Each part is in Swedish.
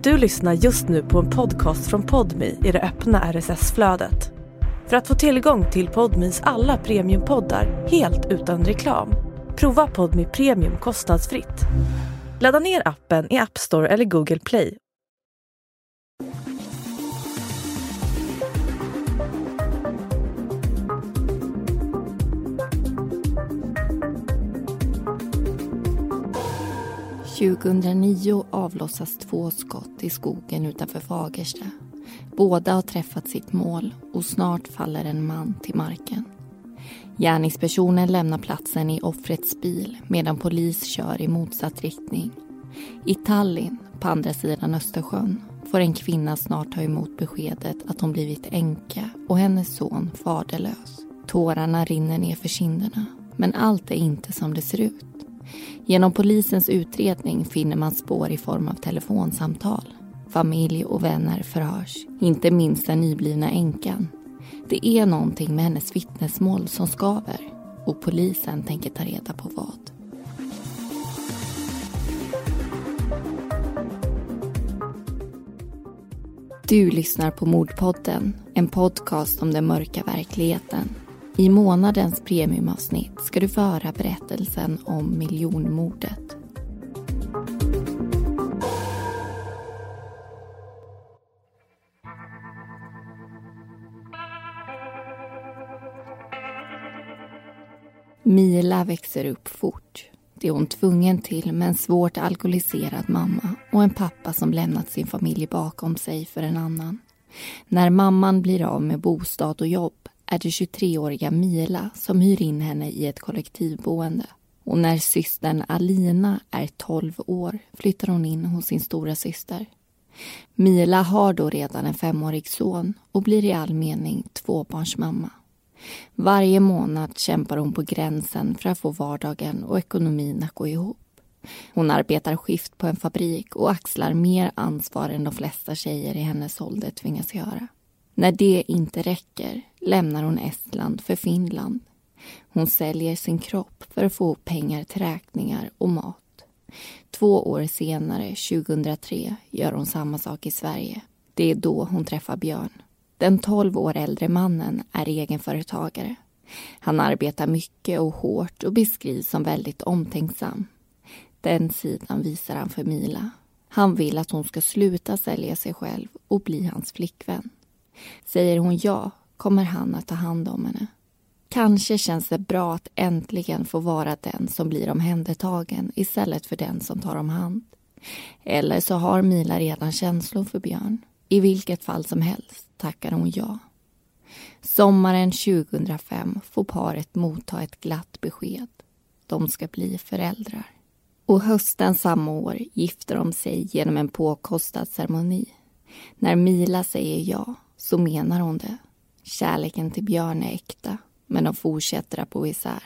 Du lyssnar just nu på en podcast från Podme i det öppna RSS-flödet. För att få tillgång till Podmes alla premiumpoddar helt utan reklam, prova Podme Premium kostnadsfritt. Ladda ner appen i App Store eller Google Play. År 2009 avlossas 2 skott i skogen utanför Fagersta. Båda har träffat sitt mål och snart faller en man till marken. Gärningspersonen lämnar platsen i offrets bil medan polis kör i motsatt riktning. I Tallinn, på andra sidan Östersjön, får en kvinna snart ta emot beskedet att hon blivit änka och hennes son faderlös. Tårarna rinner ner för kinderna, men allt är inte som det ser ut. Genom polisens utredning finner man spår i form av telefonsamtal. Familj och vänner förhörs, inte minst den nyblivna änkan. Det är någonting med hennes vittnesmål som skaver och polisen tänker ta reda på vad. Du lyssnar på Mordpodden, en podcast om den mörka verkligheten. I månadens premiumavsnitt ska du få höra berättelsen om miljonmordet. Mila växer upp fort. Det är hon tvungen till med en svårt alkoholiserad mamma och en pappa som lämnat sin familj bakom sig för en annan. När mamman blir av med bostad och jobb är det 23-åriga Mila som hyr in henne i ett kollektivboende. Och när systern Alina är 12 år flyttar hon in hos sin stora syster. Mila har då redan en 5-årig son och blir i all mening tvåbarnsmamma. Varje månad kämpar hon på gränsen för att få vardagen och ekonomin att gå ihop. Hon arbetar skift på en fabrik och axlar mer ansvar än de flesta tjejer i hennes ålder tvingas göra. När det inte räcker lämnar hon Estland för Finland. Hon säljer sin kropp för att få pengar till räkningar och mat. 2 år senare, 2003, gör hon samma sak i Sverige. Det är då hon träffar Björn. Den 12 år äldre mannen är egenföretagare. Han arbetar mycket och hårt och beskrivs som väldigt omtänksam. Den sidan visar han för Mila. Han vill att hon ska sluta sälja sig själv och bli hans flickvän. Säger hon ja, kommer han att ta hand om henne. Kanske känns det bra att äntligen få vara den som blir omhändertagen istället för den som tar om hand. Eller så har Mila redan känslor för Björn. I vilket fall som helst tackar hon ja. Sommaren 2005 får paret motta ett glatt besked. De ska bli föräldrar. Och hösten samma år gifter de sig genom en påkostad ceremoni. När Mila säger ja så menar hon det. Kärleken till Björn är äkta, men de fortsätter att bo isär.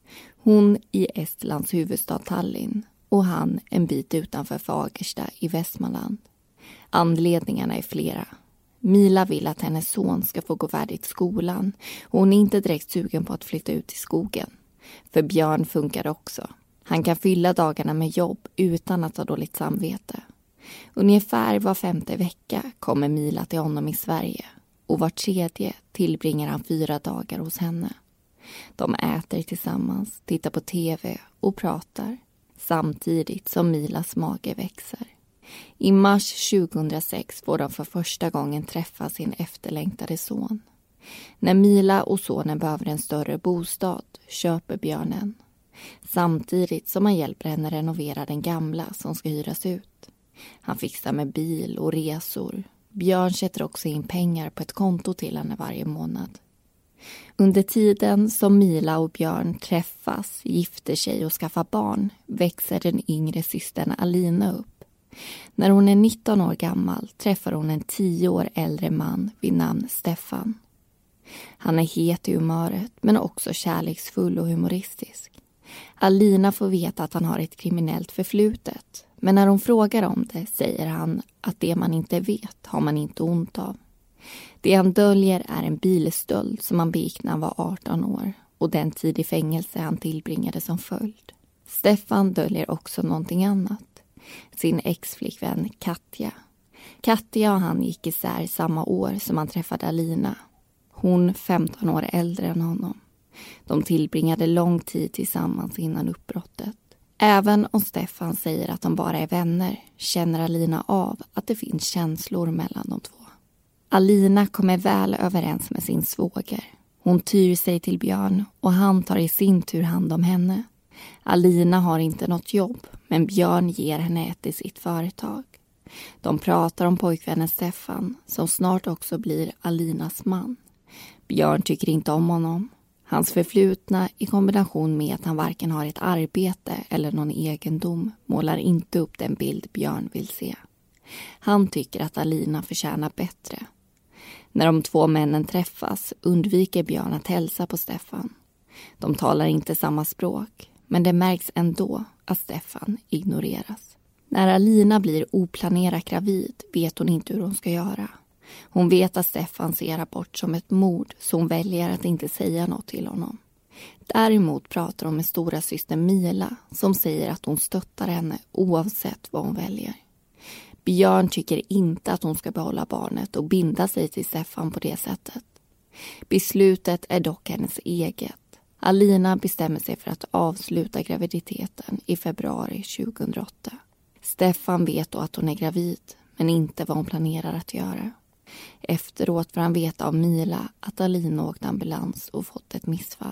Hon i Estlands huvudstad Tallinn och han en bit utanför Fagersta i Västmanland. Anledningarna är flera. Mila vill att hennes son ska få gå värdigt skolan och hon är inte direkt sugen på att flytta ut i skogen. För Björn funkar också. Han kan fylla dagarna med jobb utan att ha dåligt samvete. Ungefär var 5:e vecka kommer Mila till honom i Sverige och var 3:e tillbringar han 4 dagar hos henne. De äter tillsammans, tittar på tv och pratar samtidigt som Milas mage växer. I mars 2006 får de för första gången träffa sin efterlängtade son. När Mila och sonen behöver en större bostad köper Björn en. Samtidigt som han hjälper henne renovera den gamla som ska hyras ut. Han fixar med bil och resor. Björn sätter också in pengar på ett konto till henne varje månad. Under tiden som Mila och Björn träffas, gifter sig och skaffar barn växer den yngre systern Alina upp. När hon är 19 år gammal träffar hon en 10 år äldre man vid namn Stefan. Han är het i humöret men också kärleksfull och humoristisk. Alina får veta att han har ett kriminellt förflutet. Men när hon frågar om det säger han att det man inte vet har man inte ont av. Det han döljer är en bilstöld som han begick när han var 18 år och den tid i fängelse han tillbringade som följd. Stefan döljer också någonting annat. Sin ex-flickvän Katja. Katja och han gick isär samma år som han träffade Alina. Hon 15 år äldre än honom. De tillbringade lång tid tillsammans innan uppbrottet. Även om Stefan säger att de bara är vänner känner Alina av att det finns känslor mellan de två. Alina kommer väl överens med sin svåger. Hon tyr sig till Björn och han tar i sin tur hand om henne. Alina har inte något jobb, men Björn ger henne ett i sitt företag. De pratar om pojkvännen Stefan, som snart också blir Alinas man. Björn tycker inte om honom. Hans förflutna i kombination med att han varken har ett arbete eller någon egendom målar inte upp den bild Björn vill se. Han tycker att Alina förtjänar bättre. När de två männen träffas undviker Björn att hälsa på Stefan. De talar inte samma språk, men det märks ändå att Stefan ignoreras. När Alina blir oplanerat gravid vet hon inte hur hon ska göra. Hon vet att Stefan ser abort som ett mord, så hon väljer att inte säga något till honom. Däremot pratar hon med stora syster Mila som säger att hon stöttar henne oavsett vad hon väljer. Björn tycker inte att hon ska behålla barnet och binda sig till Stefan på det sättet. Beslutet är dock hennes eget. Alina bestämmer sig för att avsluta graviditeten i februari 2008. Stefan vet då att hon är gravid, men inte vad hon planerar att göra. Efteråt får han veta av Mila att Alina åkt ambulans och fått ett missfall.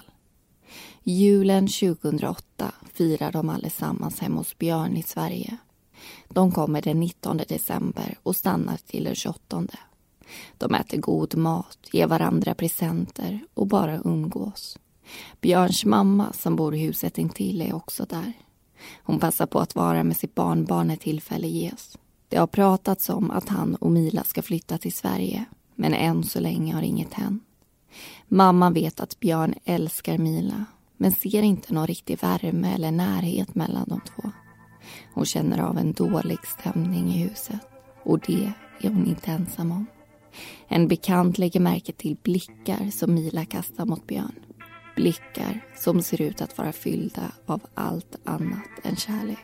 Julen 2008 firar de allesammans hemma hos Björn i Sverige. De kommer den 19 december och stannar till den 28. De äter god mat, ger varandra presenter och bara umgås. Björns mamma som bor i huset intill är också där. Hon passar på att vara med sitt barnbarn när tillfälle ges. Det har pratats om att han och Mila ska flytta till Sverige, men än så länge har inget hänt. Mamman vet att Björn älskar Mila, men ser inte någon riktig värme eller närhet mellan de två. Hon känner av en dålig stämning i huset, och det är hon inte ensam om. En bekant lägger märke till blickar som Mila kastar mot Björn. Blickar som ser ut att vara fyllda av allt annat än kärlek.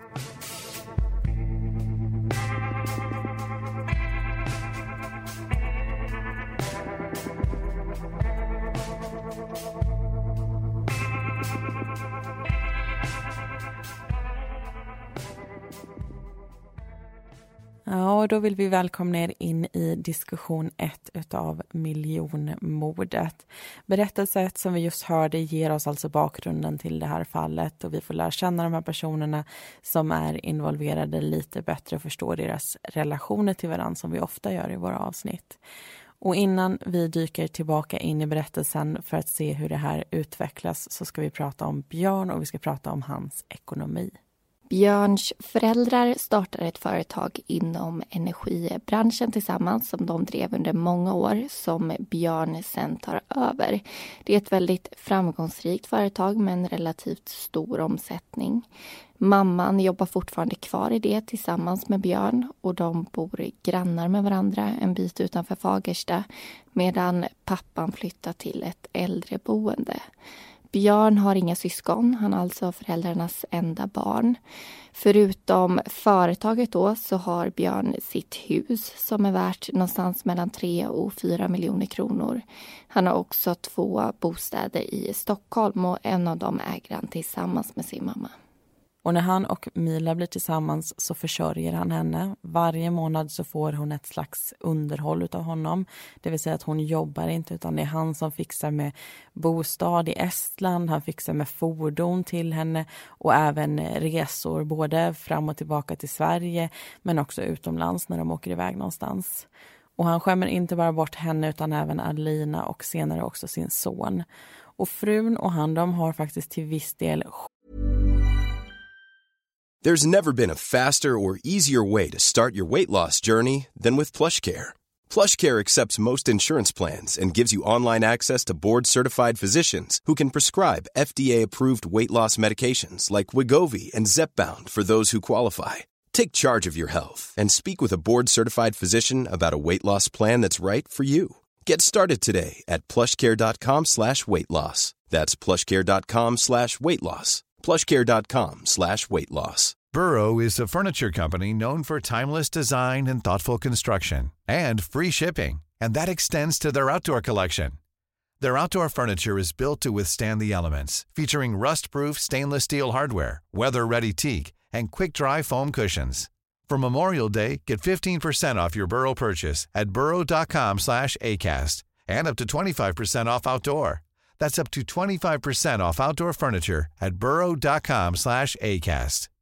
Ja, och då vill vi välkomna er in i diskussion 1 utav miljonmordet. Berättelsen som vi just hörde ger oss alltså bakgrunden till det här fallet, och vi får lära känna de här personerna som är involverade lite bättre och förstå deras relationer till varandra, som vi ofta gör i våra avsnitt. Och innan vi dyker tillbaka in i berättelsen för att se hur det här utvecklas, så ska vi prata om Björn och vi ska prata om hans ekonomi. Björns föräldrar startade ett företag inom energibranschen tillsammans som de drev under många år, som Björn sen tar över. Det är ett väldigt framgångsrikt företag med en relativt stor omsättning. Mamman jobbar fortfarande kvar i det tillsammans med Björn, och de bor grannar med varandra en bit utanför Fagersta, medan pappan flyttar till ett äldreboende. Björn har inga syskon, han är alltså föräldrarnas enda barn. Förutom företaget då så har Björn sitt hus som är värt någonstans mellan 3 och 4 miljoner kronor. Han har också 2 bostäder i Stockholm, och en av dem äger han tillsammans med sin mamma. Och när han och Mila blir tillsammans så försörjer han henne. Varje månad så får hon ett slags underhåll av honom. Det vill säga att hon jobbar inte, utan det är han som fixar med bostad i Estland. Han fixar med fordon till henne och även resor både fram och tillbaka till Sverige, men också utomlands när de åker iväg någonstans. Och han skämmer inte bara bort henne utan även Alina och senare också sin son. Och frun och han, de har faktiskt till viss del... There's never been a faster or easier way to start your weight loss journey than with PlushCare. PlushCare accepts most insurance plans and gives you online access to board-certified physicians who can prescribe FDA-approved weight loss medications like Wegovy and Zepbound for those who qualify. Take charge of your health and speak with a board-certified physician about a weight loss plan that's right for you. Get started today at plushcare.com/weightloss. That's plushcare.com/weightloss. plushcare.com/weightloss. Burrow is a furniture company known for timeless design and thoughtful construction, and free shipping, and that extends to their outdoor collection. Their outdoor furniture is built to withstand the elements, featuring rust-proof stainless steel hardware, weather-ready teak, and quick-dry foam cushions. For Memorial Day, get 15% off your Burrow purchase at burrow.com/acast, and up to 25% off outdoor. That's up to 25% off outdoor furniture at burrow.com/acast.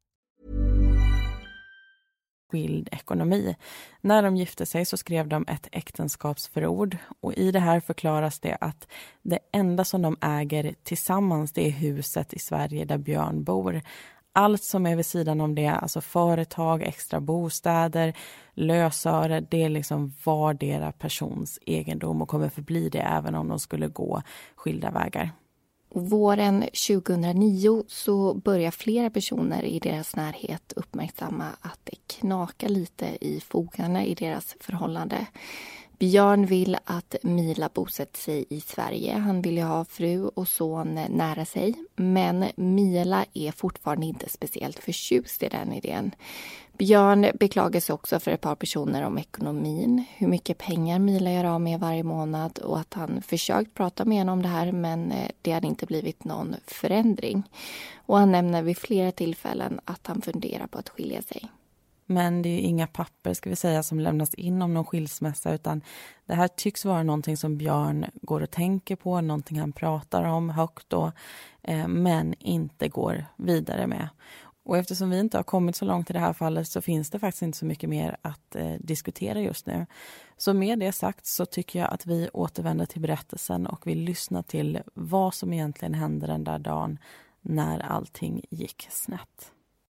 Skild ekonomi. När de gifte sig så skrev de ett äktenskapsförord, och i det här förklaras det att det enda som de äger tillsammans, det är huset i Sverige där Björn bor. Allt som är vid sidan om det, alltså företag, extra bostäder, lösöre, det är liksom vardera persons egendom och kommer förbli det även om de skulle gå skilda vägar. Och våren 2009 så börjar flera personer i deras närhet uppmärksamma att det knakar lite i fogarna i deras förhållande. Björn vill att Mila bosätter sig i Sverige. Han vill ju ha fru och son nära sig. Men Mila är fortfarande inte speciellt förtjust i den idén. Björn beklagar sig också för ett par personer om ekonomin. Hur mycket pengar Mila gör av med varje månad. Och att han försökt prata med henne om det här, men det hade inte blivit någon förändring. Och han nämner vid flera tillfällen att han funderar på att skilja sig. Men det är inga papper, ska vi säga, som lämnas in om någon skilsmässa, utan det här tycks vara någonting som Björn går och tänker på, någonting han pratar om högt då, men inte går vidare med. Och eftersom vi inte har kommit så långt i det här fallet så finns det faktiskt inte så mycket mer att diskutera just nu. Så med det sagt så tycker jag att vi återvänder till berättelsen och vill lyssna till vad som egentligen hände den där dagen när allting gick snett.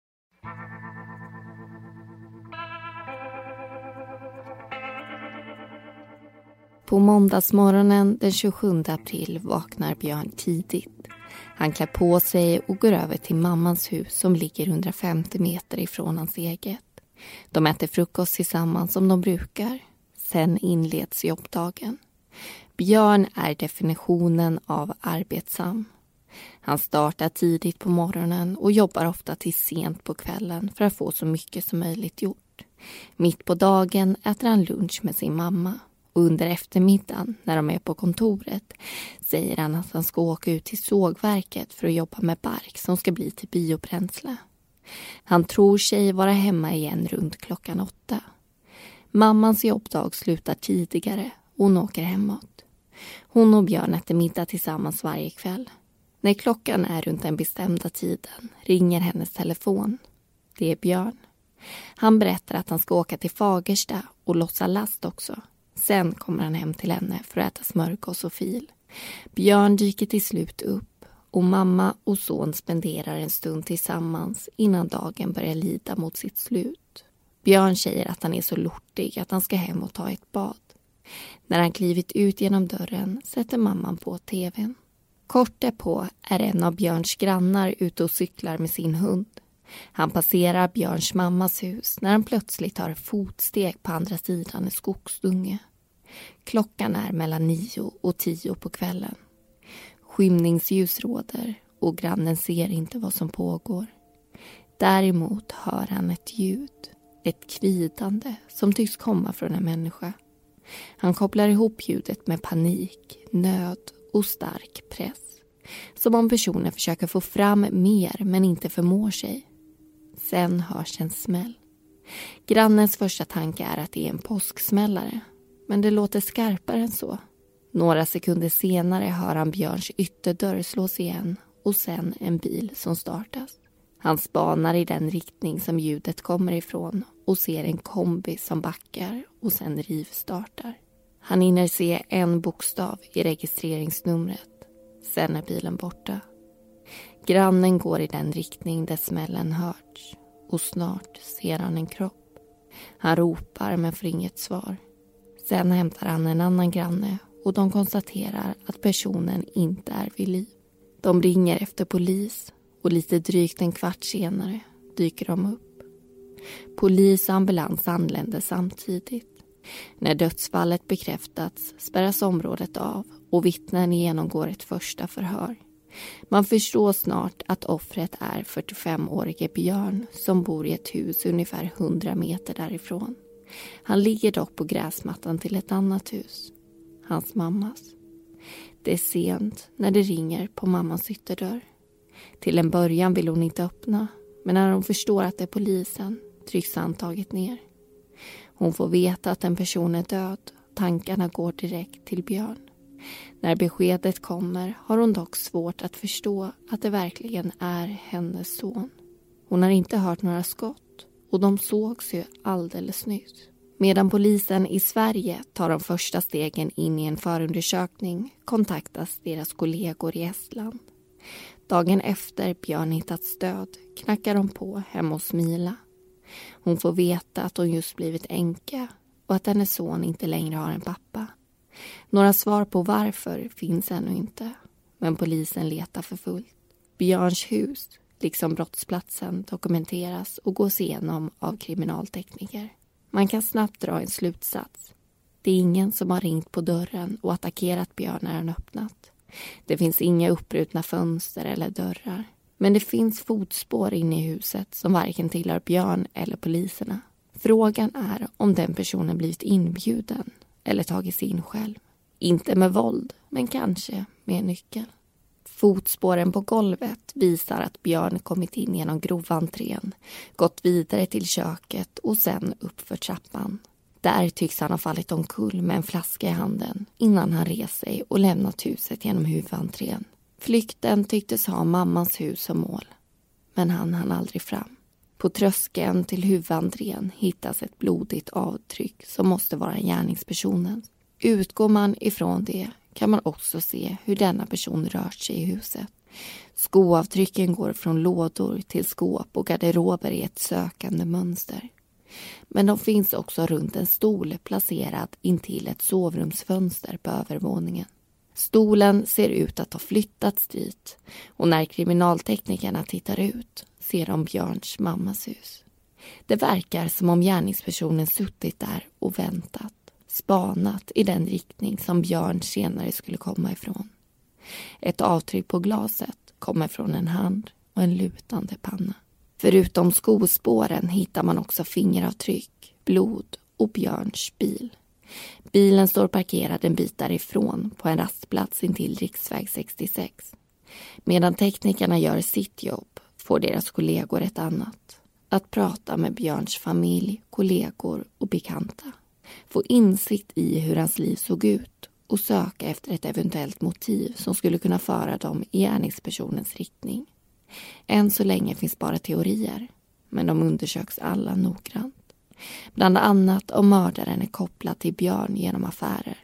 På måndagsmorgonen den 27 april vaknar Björn tidigt. Han klär på sig och går över till mammans hus som ligger 150 meter ifrån hans eget. De äter frukost tillsammans som de brukar. Sen inleds jobbdagen. Björn är definitionen av arbetsam. Han startar tidigt på morgonen och jobbar ofta till sent på kvällen för att få så mycket som möjligt gjort. Mitt på dagen äter han lunch med sin mamma. Och under eftermiddagen, när de är på kontoret, säger han att han ska åka ut till sågverket för att jobba med bark som ska bli till biobränsle. Han tror sig vara hemma igen runt klockan 8. Mammans jobbdag slutar tidigare och hon åker hemåt. Hon och Björn äter middag tillsammans varje kväll. När klockan är runt den bestämda tiden ringer hennes telefon. Det är Björn. Han berättar att han ska åka till Fagersta och lossa last också. Sen kommer han hem till henne för att äta smörgås och fil. Björn dyker till slut upp och mamma och son spenderar en stund tillsammans innan dagen börjar lida mot sitt slut. Björn säger att han är så lortig att han ska hem och ta ett bad. När han klivit ut genom dörren sätter mamman på tvn. Kort därpå är en av Björns grannar ute och cyklar med sin hund. Han passerar Björns mammas hus när han plötsligt tar fotsteg på andra sidan en skogsdunge. Klockan är mellan 9 och 10 på kvällen. Skymningsljus råder och grannen ser inte vad som pågår. Däremot hör han ett ljud, ett kvidande som tycks komma från en människa. Han kopplar ihop ljudet med panik, nöd och stark press. Som om personen försöker få fram mer men inte förmår sig. Sen hörs en smäll. Grannens första tanke är att det är en påsksmällare. Men det låter skarpare än så. Några sekunder senare hör han Björns ytterdörr slås igen och sen en bil som startas. Han spanar i den riktning som ljudet kommer ifrån och ser en kombi som backar och sen rivstartar. Han hinner se en bokstav i registreringsnumret. Sen är bilen borta. Grannen går i den riktning där smällen hörts och snart ser han en kropp. Han ropar men får inget svar. Sen hämtar han en annan granne och de konstaterar att personen inte är vid liv. De ringer efter polis och lite drygt en kvart senare dyker de upp. Polis och ambulans anländer samtidigt. När dödsfallet bekräftats spärras området av och vittnen genomgår ett första förhör. Man förstår snart att offret är 45-årige Björn som bor i ett hus ungefär 100 meter därifrån. Han ligger dock på gräsmattan till ett annat hus, hans mammas. Det är sent när det ringer på mammans ytterdörr. Till en början vill hon inte öppna, men när hon förstår att det är polisen trycks handtaget ner. Hon får veta att en person är död. Tankarna går direkt till Björn. När beskedet kommer har hon dock svårt att förstå att det verkligen är hennes son. Hon har inte hört några skott och de sågs ju alldeles nyss. Medan polisen i Sverige tar de första stegen in i en förundersökning kontaktas deras kollegor i Estland. Dagen efter Björn hittats död knackar de på hemma hos Mila. Hon får veta att hon just blivit änka och att hennes son inte längre har en pappa. Några svar på varför finns ännu inte, men polisen letar för fullt. Björns hus, liksom brottsplatsen, dokumenteras och gås igenom av kriminaltekniker. Man kan snabbt dra en slutsats. Det är ingen som har ringt på dörren och attackerat Björn när han öppnat. Det finns inga uppbrutna fönster eller dörrar. Men det finns fotspår inne i huset som varken tillhör Björn eller poliserna. Frågan är om den personen blivit inbjuden eller tagit sig in själv. Inte med våld, men kanske med en nyckel. Fotspåren på golvet visar att Björn kommit in genom groventrén, gått vidare till köket och sen upp för trappan. Där tycks han ha fallit omkull med en flaska i handen innan han reste sig och lämnat huset genom huvudentrén. Flykten tycktes ha mammans hus som mål, men han hann aldrig fram. På tröskeln till huvudentrén hittas ett blodigt avtryck som måste vara gärningspersonens. Utgår man ifrån det kan man också se hur denna person rört sig i huset. Skoavtrycken går från lådor till skåp och garderober i ett sökande mönster. Men de finns också runt en stol placerad intill ett sovrumsfönster på övervåningen. Stolen ser ut att ha flyttats dit och när kriminalteknikerna tittar ut ser de Björns mammas hus. Det verkar som om gärningspersonen suttit där och väntat, spanat i den riktning som Björn senare skulle komma ifrån. Ett avtryck på glaset kommer från en hand och en lutande panna. Förutom skospåren hittar man också fingeravtryck, blod och Björns bil. Bilen står parkerad en bit därifrån på en rastplats intill riksväg 66. Medan teknikerna gör sitt jobb får deras kollegor ett annat. Att prata med Björns familj, kollegor och bekanta. Få insikt i hur hans liv såg ut och söka efter ett eventuellt motiv som skulle kunna föra dem i gärningspersonens riktning. Än så länge finns bara teorier, men de undersöks alla noggrant. Bland annat om mördaren är kopplad till Björn genom affärer.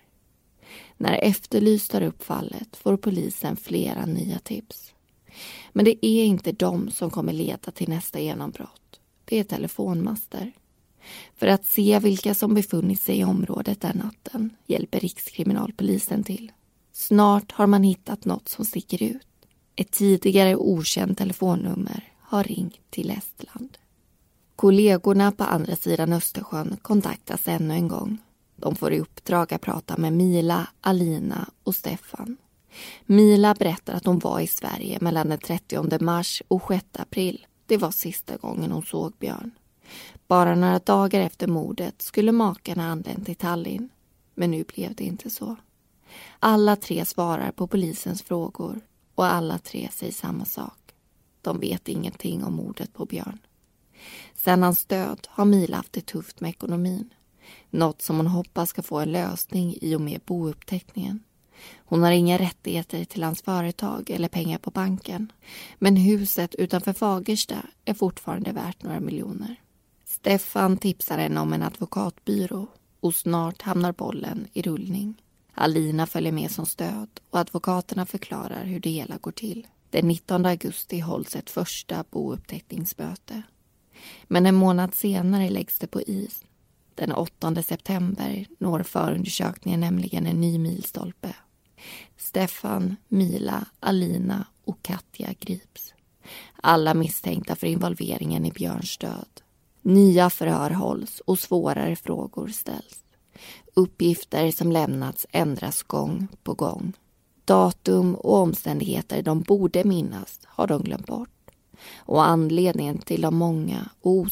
När Efterlyst tar upp fallet får polisen flera nya tips. Men det är inte de som kommer leda till nästa genombrott. Det är telefonmaster. För att se vilka som befunnit sig i området den natten hjälper Rikskriminalpolisen till. Snart har man hittat något som sticker ut. Ett tidigare okänt telefonnummer har ringt till Estland. Kollegorna på andra sidan Östersjön kontaktas ännu en gång. De får i uppdrag att prata med Mila, Alina och Stefan. Mila berättar att hon var i Sverige mellan den 30 mars och 6 april. Det var sista gången hon såg Björn. Bara några dagar efter mordet skulle makarna anlänt till Tallinn. Men nu blev det inte så. Alla tre svarar på polisens frågor och alla tre säger samma sak. De vet ingenting om mordet på Björn. Sedan hans död har Mila haft det tufft med ekonomin. Något som hon hoppas ska få en lösning i och med bouppteckningen. Hon har inga rättigheter till hans företag eller pengar på banken. Men huset utanför Fagersta är fortfarande värt några miljoner. Stefan tipsar henne om en advokatbyrå och snart hamnar bollen i rullning. Alina följer med som stöd och advokaterna förklarar hur det hela går till. Den 19 augusti hålls ett första bouppteckningsmöte. Men en månad senare läggs det på is. Den 8 september når förundersökningen nämligen en ny milstolpe. Stefan, Mila, Alina och Katja grips. Alla misstänkta för involveringen i Björns död. Nya förhör hålls och svårare frågor ställs. Uppgifter som lämnats ändras gång på gång. Datum och omständigheter de borde minnas har de glömt bort. Och anledningen till de många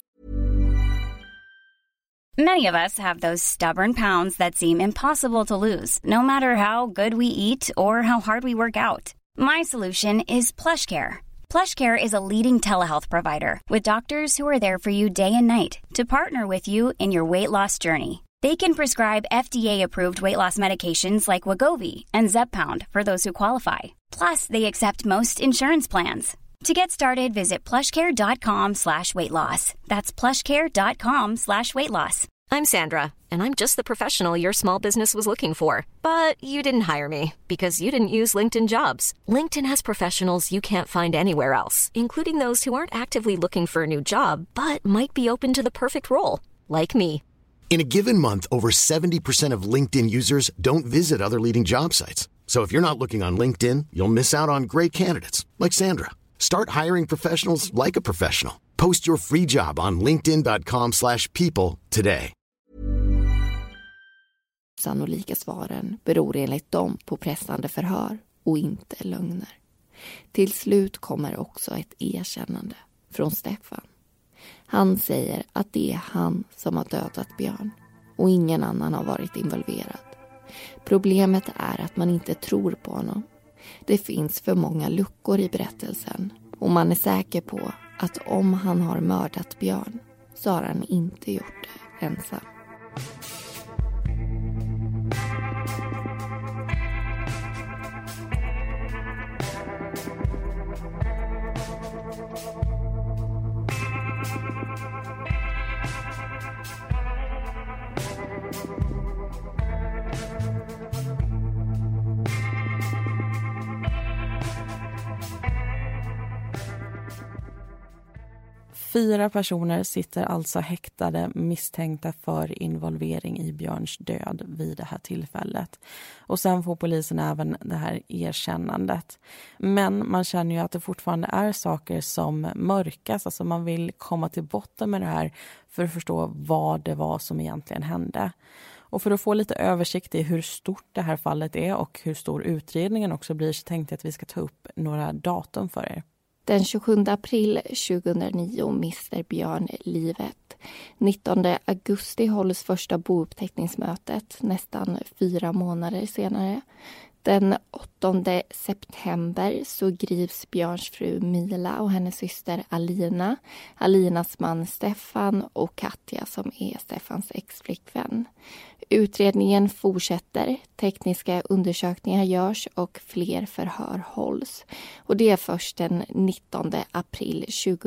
Many of us have those stubborn pounds that seem impossible to lose, no matter how good we eat or how hard we work out. My solution is PlushCare. PlushCare is a leading telehealth provider with doctors who are there for you day and night to partner with you in your weight loss journey. They can prescribe FDA-approved weight loss medications like Wegovy and Zepbound for those who qualify. Plus, they accept most insurance plans. To get started, visit plushcare.com/weightloss. That's plushcare.com/weightloss. I'm Sandra, and I'm just the professional your small business was looking for. But you didn't hire me because you didn't use LinkedIn Jobs. LinkedIn has professionals you can't find anywhere else, including those who aren't actively looking for a new job, but might be open to the perfect role, like me. In a given month, over 70% of LinkedIn users don't visit other leading job sites. So if you're not looking on LinkedIn, you'll miss out on great candidates like Sandra. Start hiring professionals like a professional. Post your free job on linkedin.com/people today. sannolika svaren beror enligt dem på pressande förhör och inte lögner. Till slut kommer också ett erkännande från Steffan. Han säger att det är han som har dödat Björn och ingen annan har varit involverad. Problemet är att man inte tror på honom. Det finns för många luckor i berättelsen och man är säker på att om han har mördat Björn så har han inte gjort det ensam. Fyra personer sitter alltså häktade misstänkta för involvering i Björns död vid det här tillfället. Och sen får polisen även det här erkännandet. Men man känner ju att det fortfarande är saker som mörkas. Alltså man vill komma till botten med det här för att förstå vad det var som egentligen hände. Och för att få lite översikt i hur stort det här fallet är och hur stor utredningen också blir så tänkte jag att vi ska ta upp några datum för er. Den 27 april 2009 mister Björn livet. 19 augusti hålls första bouppteckningsmötet nästan 4 månader senare. Den 8 september så grips Björns fru Mila och hennes syster Alina, Alinas man Steffan och Katja som är Steffans ex-flickvän. Utredningen fortsätter, tekniska undersökningar görs och fler förhör hålls. Och det är först den 19 april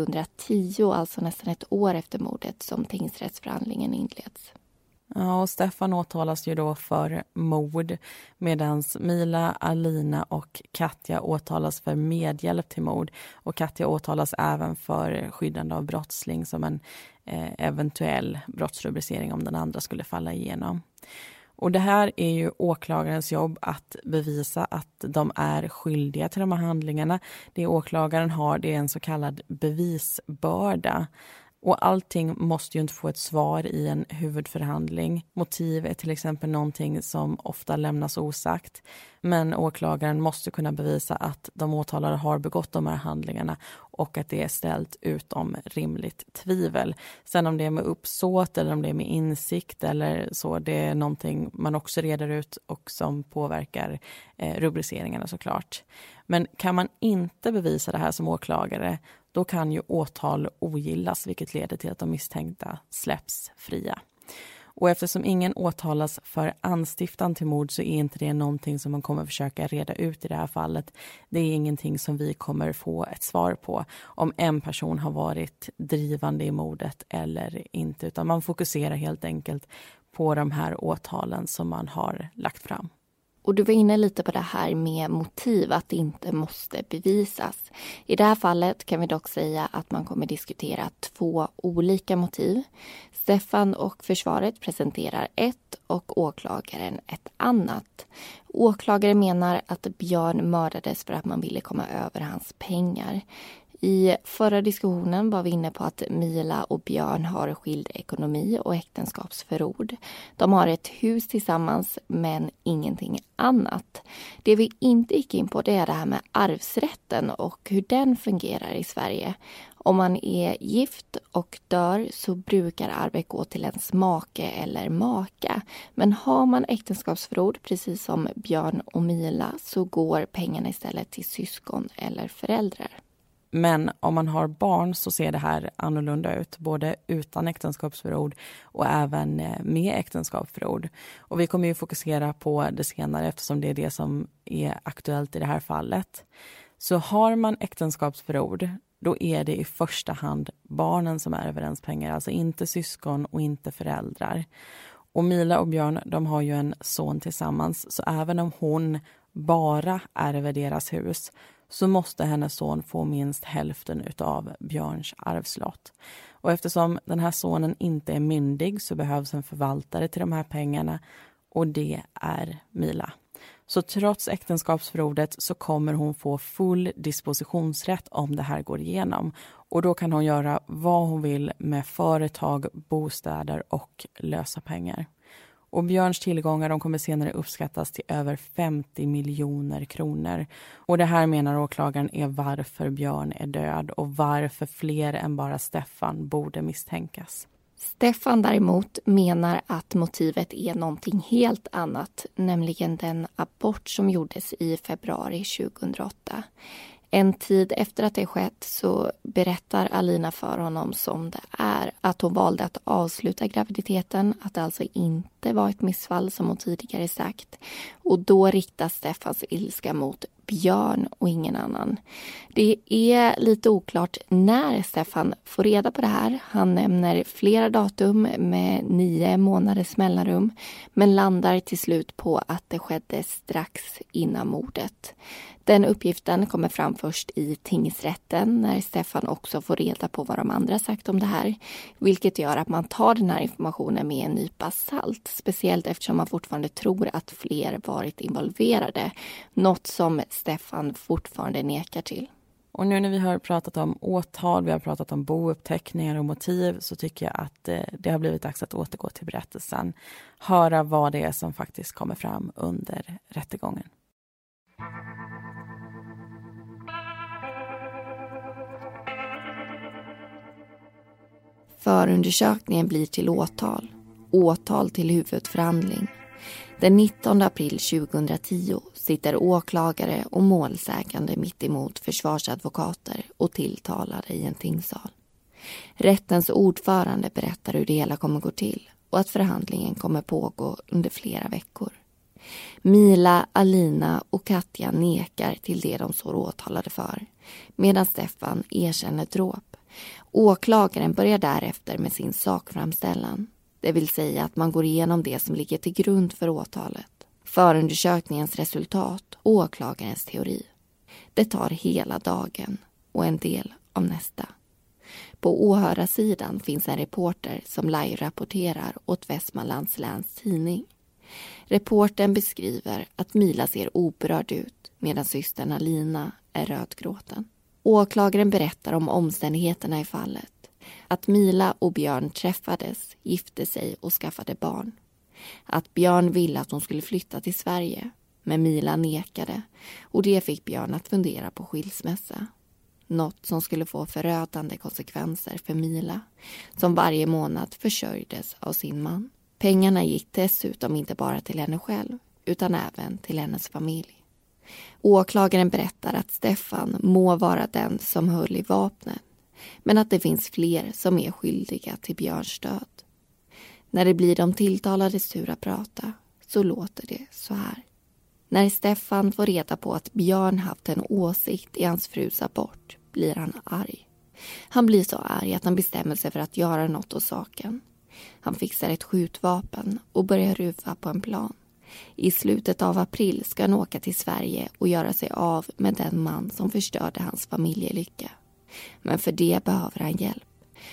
2010, alltså nästan ett år efter mordet, som tingsrättsförhandlingen inleds. Ja, och Steffan åtalas ju då för mord medan Mila, Alina och Katja åtalas för medhjälp till mord. Och Katja åtalas även för skyddande av brottsling som en eventuell brottsrubricering om den andra skulle falla igenom. Och det här är ju åklagarens jobb att bevisa att de är skyldiga till de här handlingarna. Det åklagaren har, det är en så kallad bevisbörda. Och allting måste ju inte få ett svar i en huvudförhandling. Motiv är till exempel någonting som ofta lämnas osagt. Men åklagaren måste kunna bevisa att de åtalade har begått de här handlingarna och att det är ställt utom rimligt tvivel. Sen om det är med uppsåt eller om det är med insikt eller så, det är någonting man också reder ut och som påverkar rubriceringarna såklart. Men kan man inte bevisa det här som åklagare, då kan ju åtal ogillas, vilket leder till att de misstänkta släpps fria. Och eftersom ingen åtalas för anstiftan till mord så är inte det någonting som man kommer försöka reda ut i det här fallet. Det är ingenting som vi kommer få ett svar på om en person har varit drivande i mordet eller inte. Utan man fokuserar helt enkelt på de här åtalen som man har lagt fram. Och du var inne lite på det här med motiv, att det inte måste bevisas. I det här fallet kan vi dock säga att man kommer diskutera 2 olika motiv. Steffan och försvaret presenterar ett och åklagaren ett annat. Åklagaren menar att Björn mördades för att man ville komma över hans pengar. I förra diskussionen var vi inne på att Mila och Björn har skild ekonomi och äktenskapsförord. De har ett hus tillsammans men ingenting annat. Det vi inte gick in på det är det här med arvsrätten och hur den fungerar i Sverige. Om man är gift och dör så brukar arvet gå till ens make eller maka. Men har man äktenskapsförord, precis som Björn och Mila, så går pengarna istället till syskon eller föräldrar. Men om man har barn så ser det här annorlunda ut, både utan äktenskapsförord och även med äktenskapsförord. Och vi kommer ju fokusera på det senare eftersom det är det som är aktuellt i det här fallet. Så har man äktenskapsförord, då är det i första hand barnen som är överens pengar, alltså inte syskon och inte föräldrar. Och Mila och Björn, de har ju en son tillsammans, så även om hon bara ärver deras hus så måste hennes son få minst hälften av Björns arvslott. Och eftersom den här sonen inte är myndig så behövs en förvaltare till de här pengarna, och det är Mila. Så trots äktenskapsförordet så kommer hon få full dispositionsrätt om det här går igenom. Och då kan hon göra vad hon vill med företag, bostäder och lösa pengar. Och Björns tillgångar, de kommer senare uppskattas till över 50 miljoner kronor. Och det här menar åklagaren är varför Björn är död och varför fler än bara Stefan borde misstänkas. Stefan däremot menar att motivet är någonting helt annat, nämligen den abort som gjordes i februari 2008. En tid efter att det skett så berättar Alina för honom som det är att hon valde att avsluta graviditeten, att det alltså inte var ett missfall som hon tidigare sagt. Och då riktas Stefans ilska mot Björn och ingen annan. Det är lite oklart när Stefan får reda på det här. Han nämner flera datum med 9 månaders mellanrum, men landar till slut på att det skedde strax innan mordet. Den uppgiften kommer fram först i tingsrätten när Stefan också får reda på vad de andra sagt om det här. Vilket gör att man tar den här informationen med en nypa salt. Speciellt eftersom man fortfarande tror att fler varit involverade. Något som Stefan fortfarande nekar till. Och nu när vi har pratat om åtal, vi har pratat om bouppteckningar och motiv, så tycker jag att det har blivit dags att återgå till berättelsen. Höra vad det är som faktiskt kommer fram under rättegången. Förundersökningen blir till åtal. Åtal till huvudförhandling. Den 19 april 2010 sitter åklagare och målsägande mitt emot försvarsadvokater och tilltalade i en tingssal. Rättens ordförande berättar hur det hela kommer gå till och att förhandlingen kommer pågå under flera veckor. Mila, Alina och Katja nekar till det de står åtalade för, medan Stefan erkänner dråp. Åklagaren börjar därefter med sin sakframställan, det vill säga att man går igenom det som ligger till grund för åtalet, förundersökningens resultat och åklagarens teori. Det tar hela dagen och en del av nästa. På åhörarsidan finns en reporter som live-rapporterar åt Västmanlands läns tidning. Reportern beskriver att Mila ser oberörd ut medan systern Alina är rödgråten. Åklagaren berättar om omständigheterna i fallet. Att Mila och Björn träffades, gifte sig och skaffade barn. Att Björn ville att hon skulle flytta till Sverige, men Mila nekade och det fick Björn att fundera på skilsmässa. Något som skulle få förödande konsekvenser för Mila, som varje månad försörjdes av sin man. Pengarna gick dessutom inte bara till henne själv, utan även till hennes familj. Åklagaren berättar att Stefan må vara den som höll i vapnet, men att det finns fler som är skyldiga till Björns död. När det blir de tilltalades tur att prata så låter det så här. När Stefan får reda på att Björn haft en åsikt i hans frus abort blir han arg. Han blir så arg att han bestämmer sig för att göra något åt saken. Han fixar ett skjutvapen och börjar ruva på en plan. I slutet av april ska han åka till Sverige och göra sig av med den man som förstörde hans familjelycka. Men för det behöver han hjälp.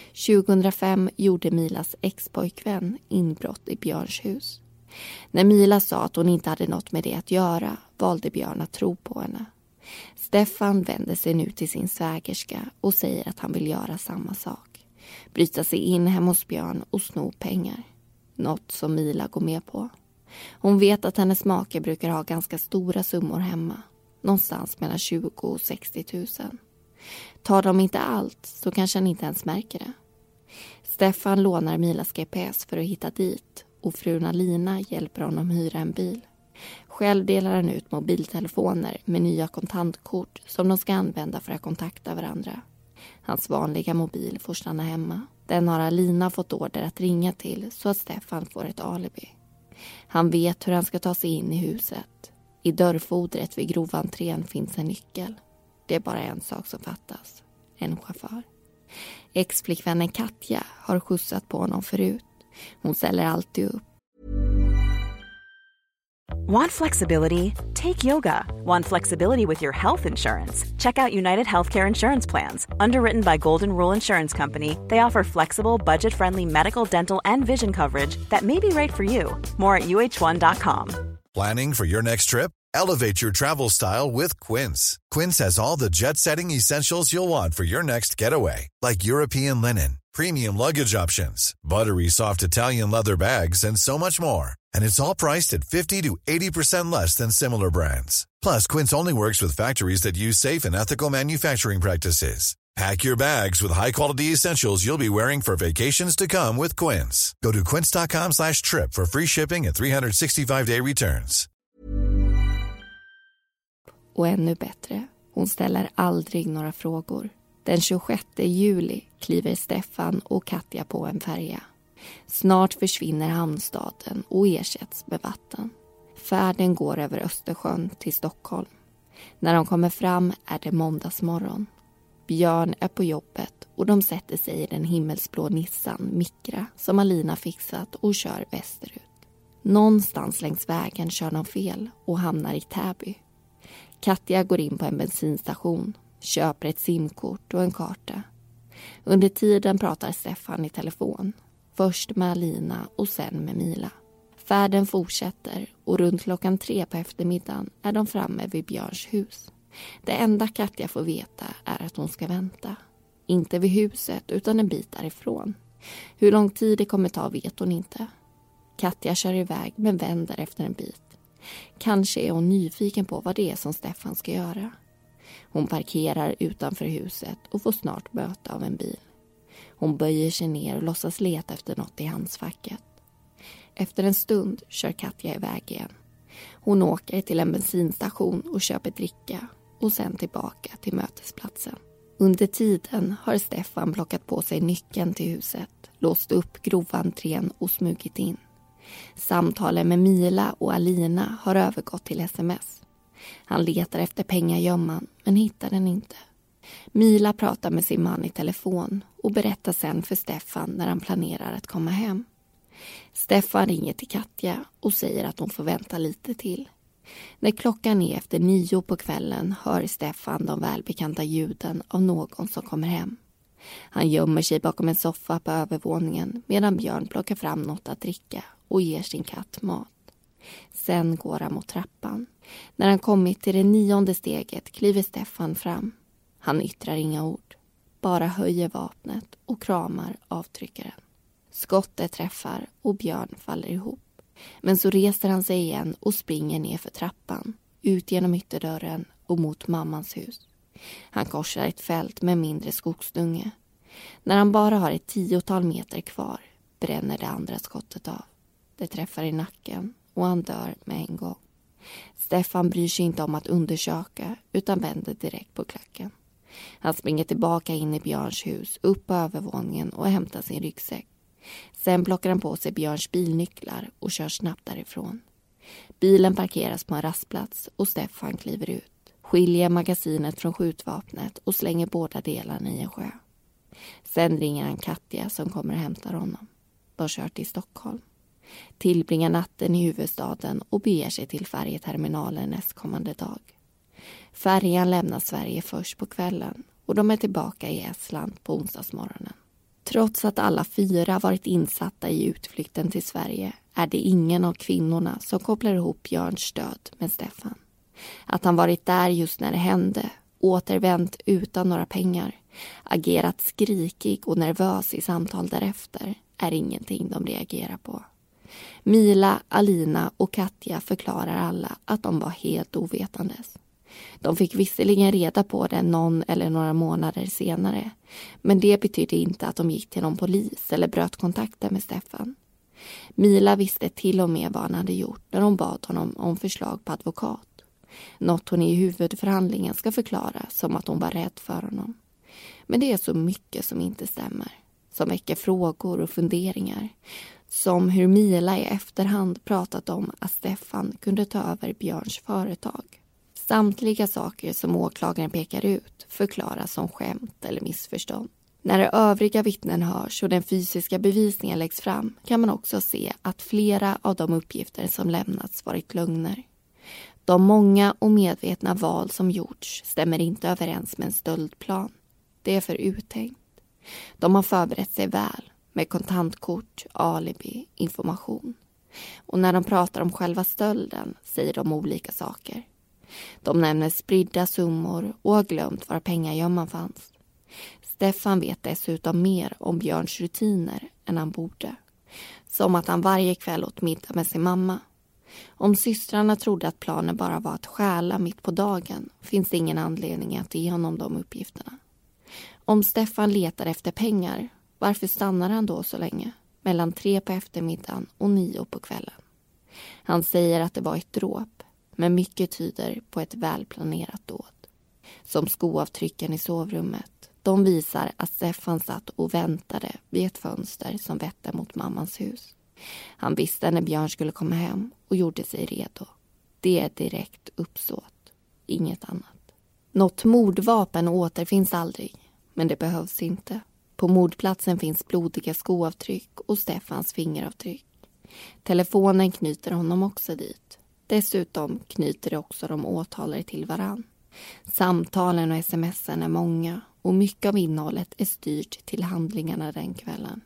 2005 gjorde Milas ex-pojkvän inbrott i Björns hus. När Mila sa att hon inte hade något med det att göra valde Björn att tro på henne. Stefan vänder sig nu till sin svägerska och säger att han vill göra samma sak. Bryta sig in hemma hos Björn och sno pengar. Något som Mila går med på. Hon vet att hennes make brukar ha ganska stora summor hemma. Någonstans mellan 20 och 60 000. Tar de inte allt så kanske han inte ens märker det. Stefan lånar Milas GPS för att hitta dit och frun Alina hjälper honom hyra en bil. Själv delar han ut mobiltelefoner med nya kontantkort som de ska använda för att kontakta varandra. Hans vanliga mobil får stanna hemma. Den har Alina fått order att ringa till så att Stefan får ett alibi. Han vet hur han ska ta sig in i huset. I dörrfodret vid grovantrén finns en nyckel. Det är bara en sak som fattas. En chaufför. Ex-flickvännen Katja har skjutsat på honom förut. Hon ställer alltid upp. Want flexibility? Take yoga. Want flexibility with your health insurance? Check out United Healthcare Insurance Plans. Underwritten by Golden Rule Insurance Company, they offer flexible, budget-friendly medical, dental, and vision coverage that may be right for you. More at uh1.com. Planning for your next trip? Elevate your travel style with Quince. Quince has all the jet-setting essentials you'll want for your next getaway, like European linen, premium luggage options, buttery soft Italian leather bags, and so much more. And it's all priced at 50 to 80% less than similar brands. Plus, Quince only works with factories that use safe and ethical manufacturing practices. Pack your bags with high-quality essentials you'll be wearing for vacations to come with Quince. Go to quince.com/trip for free shipping and 365-day returns. Och ännu bättre, hon ställer aldrig några frågor. Den 26 juli kliver Stefan och Katja på en färja. Snart försvinner hamnstaden och ersätts med vatten. Färden går över Östersjön till Stockholm. När de kommer fram är det måndagsmorgon. Björn är på jobbet och de sätter sig i den himmelsblå Nissan Micra som Alina fixat och kör västerut. Någonstans längs vägen kör de fel och hamnar i Täby. Katja går in på en bensinstation, köper ett simkort och en karta. Under tiden pratar Stefan i telefon. Först med Alina och sen med Mila. Färden fortsätter och runt 3:00 på eftermiddagen är de framme vid Björns hus. Det enda Katja får veta är att hon ska vänta. Inte vid huset utan en bit därifrån. Hur lång tid det kommer ta vet hon inte. Katja kör iväg men vänder efter en bit. Kanske är hon nyfiken på vad det är som Stefan ska göra. Hon parkerar utanför huset och får snart möte av en bil. Hon böjer sig ner och låtsas leta efter något i handskfacket. Efter en stund kör Katja iväg igen. Hon åker till en bensinstation och köper dricka och sen tillbaka till mötesplatsen. Under tiden har Stefan plockat på sig nyckeln till huset, låst upp grovantrén och smugit in. Samtalen med Mila och Alina har övergått till sms. Han letar efter pengagömman men hittar den inte. Mila pratar med sin man i telefon och berättar sen för Stefan när han planerar att komma hem. Stefan ringer till Katja och säger att hon får vänta lite till. När klockan är efter 9 på kvällen hör Stefan de välbekanta ljuden av någon som kommer hem. Han gömmer sig bakom en soffa på övervåningen medan Björn plockar fram något att dricka och ger sin katt mat. Sen går han mot trappan. När han kommit till det 9:e steget kliver Stefan fram. Han yttrar inga ord, bara höjer vapnet och kramar avtryckaren. Skottet träffar och Björn faller ihop. Men så reser han sig igen och springer ner för trappan, ut genom ytterdörren och mot mammans hus. Han korsar ett fält med mindre skogsdunge. När han bara har ett 10-tal meter kvar bränner det andra skottet av. Det träffar i nacken och han dör med en gång. Stefan bryr sig inte om att undersöka utan vänder direkt på klacken. Han springer tillbaka in i Björns hus, upp på övervåningen och hämtar sin ryggsäck. Sen plockar han på sig Björns bilnycklar och kör snabbt därifrån. Bilen parkeras på en rastplats och Stefan kliver ut. Skiljer magasinet från skjutvapnet och slänger båda delarna i en sjö. Sen ringer han Katja som kommer och hämtar honom. De kör till Stockholm. Tillbringar natten i huvudstaden och beger sig till färjeterminalen nästkommande dag. Färjan lämnar Sverige först på kvällen och de är tillbaka i Estland på onsdagsmorgonen. Trots att alla 4 varit insatta i utflykten till Sverige är det ingen av kvinnorna som kopplar ihop Björns död med Stefan. Att han varit där just när det hände, återvänt utan några pengar, agerat skrikig och nervös i samtal därefter är ingenting de reagerar på. Mila, Alina och Katja förklarar alla att de var helt ovetandes. De fick visserligen reda på det någon eller några månader senare, men det betydde inte att de gick till någon polis eller bröt kontakten med Stefan. Mila visste till och med vad han hade gjort när de bad honom om förslag på advokat. Något hon i huvudförhandlingen ska förklara som att hon var rädd för honom. Men det är så mycket som inte stämmer, som väcker frågor och funderingar. Som hur Mila i efterhand pratat om att Stefan kunde ta över Björns företag. Samtliga saker som åklagaren pekar ut förklaras som skämt eller missförstånd. När de övriga vittnen hörs och den fysiska bevisningen läggs fram kan man också se att flera av de uppgifter som lämnats varit lögner. De många och medvetna val som gjorts stämmer inte överens med en stöldplan. Det är för uttänkt. De har förberett sig väl med kontantkort, alibi, information. Och när de pratar om själva stölden säger de olika saker. De nämner spridda summor och har glömt var pengagömman fanns. Stefan vet dessutom mer om Björns rutiner än han borde. Som att han varje kväll åt middag med sin mamma. Om systrarna trodde att planen bara var att stjäla mitt på dagen finns det ingen anledning att ge honom de uppgifterna. Om Stefan letar efter pengar, varför stannar han då så länge? Mellan 3 på eftermiddagen och 9 på kvällen. Han säger att det var ett dråp, men mycket tyder på ett välplanerat dåd. Som skoavtrycken i sovrummet. De visar att Stefan satt och väntade vid ett fönster som vette mot mammans hus. Han visste när Björn skulle komma hem och gjorde sig redo. Det är direkt uppsåt, inget annat. Något mordvapen återfinns aldrig, men det behövs inte. På mordplatsen finns blodiga skoavtryck och Stefans fingeravtryck. Telefonen knyter honom också dit. Dessutom knyter det också de åtalade till varann. Samtalen och sms'en är många och mycket av innehållet är styrt till handlingarna den kvällen.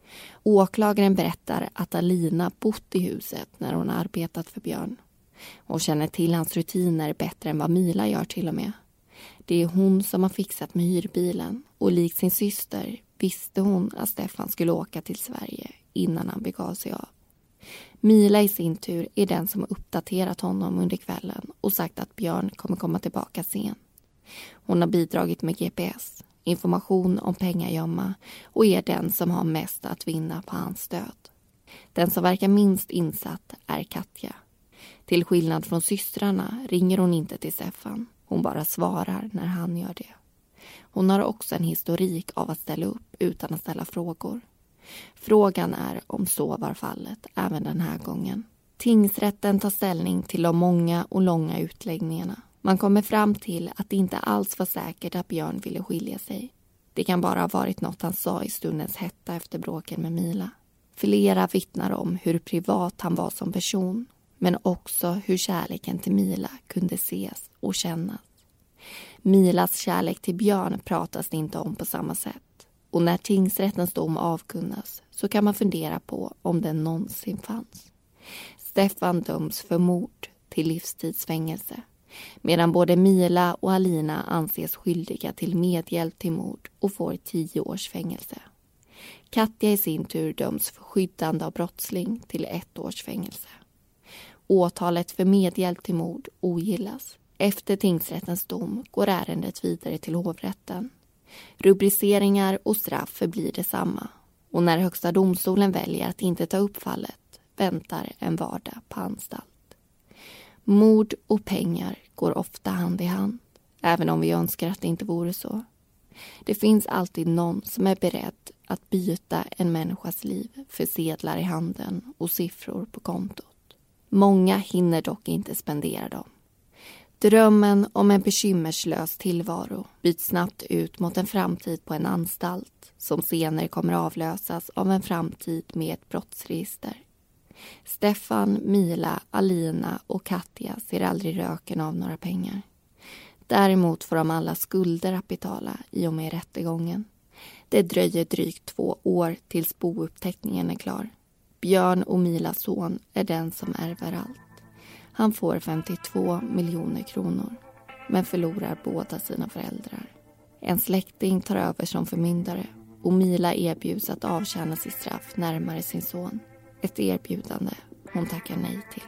Åklagaren berättar att Alina bott i huset när hon arbetat för Björn. Hon känner till hans rutiner bättre än vad Mila gör till och med. Det är hon som har fixat med hyrbilen och likt sin syster visste hon att Stefan skulle åka till Sverige innan han begav sig av. Mila i sin tur är den som har uppdaterat honom under kvällen och sagt att Björn kommer komma tillbaka sen. Hon har bidragit med GPS, information om pengagömma och är den som har mest att vinna på hans stöd. Den som verkar minst insatt är Katja. Till skillnad från systrarna ringer hon inte till Stefan. Hon bara svarar när han gör det. Hon har också en historik av att ställa upp utan att ställa frågor. Frågan är om så var fallet även den här gången. Tingsrätten tar ställning till de många och långa utläggningarna. Man kommer fram till att det inte alls var säkert att Björn ville skilja sig. Det kan bara ha varit något han sa i stundens hetta efter bråken med Mila. Flera vittnar om hur privat han var som person, men också hur kärleken till Mila kunde ses och kännas. Milas kärlek till Björn pratas det inte om på samma sätt. Och när tingsrättens dom avkunnas så kan man fundera på om den någonsin fanns. Stefan döms för mord till livstidsfängelse. Medan både Mila och Alina anses skyldiga till medhjälp till mord och får 10 års fängelse. Katja i sin tur döms för skyddande av brottsling till 1 års fängelse. Åtalet för medhjälp till mord ogillas. Efter tingsrättens dom går ärendet vidare till hovrätten. Rubriceringar och straff förblir detsamma. Och när högsta domstolen väljer att inte ta upp fallet väntar en vardag på anstalt. Mord och pengar går ofta hand i hand, även om vi önskar att det inte vore så. Det finns alltid någon som är beredd att byta en människas liv för sedlar i handen och siffror på kontot. Många hinner dock inte spendera dem. Drömmen om en bekymmerslös tillvaro byts snabbt ut mot en framtid på en anstalt som senare kommer avlösas av en framtid med ett brottsregister. Stefan, Mila, Alina och Katja ser aldrig röken av några pengar. Däremot får de alla skulder att betala i och med rättegången. Det dröjer drygt 2 år tills bouppteckningen är klar. Björn och Milas son är den som ärver allt. Han får 52 miljoner kronor, men förlorar båda sina föräldrar. En släkting tar över som förmyndare och Mila erbjuds att avtjäna sitt straff närmare sin son. Ett erbjudande hon tackar nej till.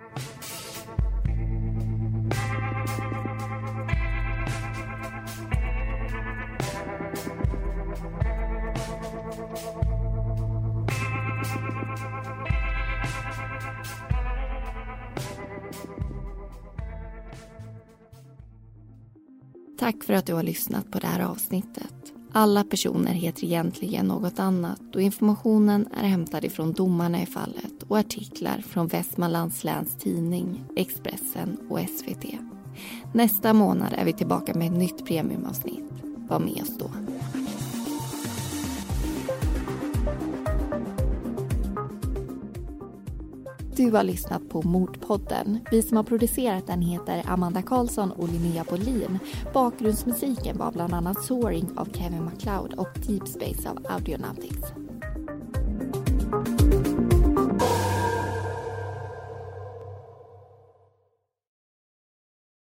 Tack för att du har lyssnat på det här avsnittet. Alla personer heter egentligen något annat och informationen är hämtad ifrån domarna i fallet och artiklar från Västmanlands läns tidning, Expressen och SVT. Nästa månad är vi tillbaka med ett nytt premiumavsnitt. Var med oss då. Du har lyssnat på Mordpodden. Vi som har producerat den heter Amanda Karlsson och Linnea Bolin. Bakgrundsmusiken var bland annat Soaring av Kevin MacLeod och Deep Space av Audionautics.